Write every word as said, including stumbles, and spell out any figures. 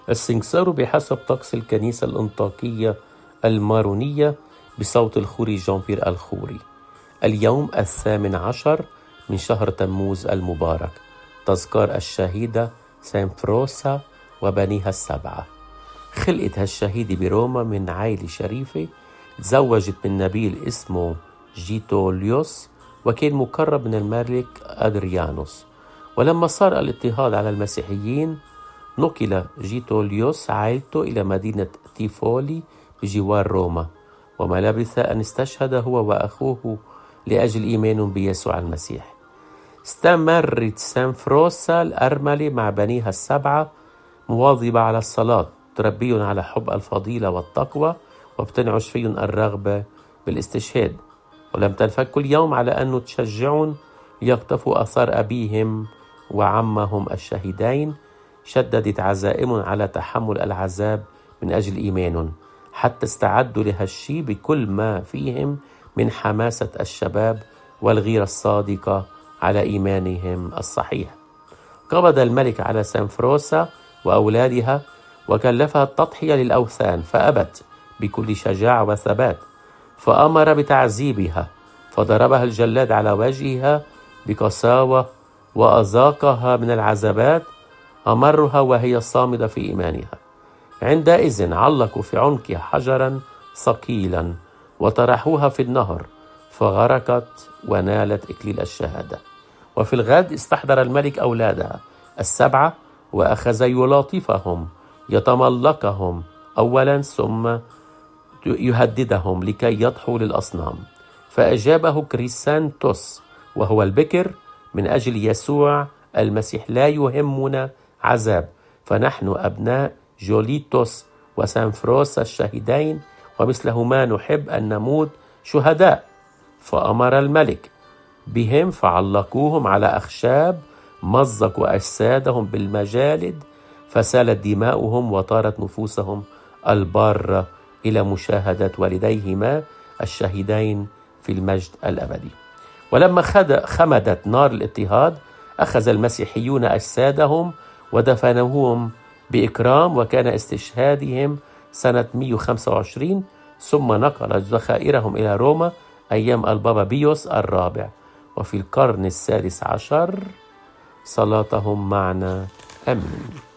السنكسار بحسب طقس الكنيسة الأنطاكية المارونية بصوت الخوري جان بيير الخوري. اليوم الثامن عشر من شهر تموز المبارك، تذكار الشهيدة سانفروسا وبنيها السبعة. خلقت هالشهيدة بروما من عائلة شريفة، تزوجت من نبيل اسمه جيتوليوس وكان مقرب من الملك أدريانوس. ولما صار الاضطهاد على المسيحيين نقل جيتوليوس عائلته إلى مدينة تيفولي بجوار روما، وما لبث أن استشهد هو وأخوه لأجل إيمانهم بيسوع المسيح. استمرت سانفروسا الأرملة مع بنيها السبعة مواظبة على الصلاة، تربيهم على حب الفضيلة والتقوى وبتنعش فيهم الرغبة بالاستشهاد، ولم تنفك كل يوم على أنه تشجعهم ليقتفوا آثار أبيهم وعمهم الشهيدين. شددت عزائمهم على تحمل العذاب من أجل إيمانهم، حتى استعدوا لهالشي بكل ما فيهم من حماسة الشباب والغيرة الصادقة على إيمانهم الصحيح. قبض الملك على سانفروسا وأولادها وكلفها التضحية للأوثان، فأبت بكل شجاعة وثبات، فأمر بتعذيبها، فضربها الجلاد على وجهها بقساوة وأذاقها من العذابات أمرها وهي صامدة في إيمانها. عندئذ علقوا في عنقها حجرا ثقيلا وطرحوها في النهر، فغرقت ونالت إكليل الشهادة. وفي الغد استحضر الملك أولادها السبعة وأخذ يلاطفهم يتملقهم أولا ثم يهددهم لكي يضحوا للأصنام. فأجابه كريسانتوس وهو البكر: من أجل يسوع المسيح لا يهمنا عذاب، فنحن أبناء جوليتوس وسانفروسا الشهيدين، ومثلهما نحب أن نموت شهداء. فأمر الملك بهم فعلقوهم على أخشاب، مزقوا أجسادهم بالمجالد، فسالت دماؤهم وطارت نفوسهم البارة إلى مشاهدة والديهما الشهيدين في المجد الأبدي. ولما خمدت نار الاضطهاد أخذ المسيحيون أجسادهم ودفنوهم بإكرام، وكان استشهادهم سنة مئة وخمسة وعشرين، ثم نقل ذخائرهم إلى روما أيام البابا بيوس الرابع، وفي القرن السادس عشر صلاتهم معنا. آمين.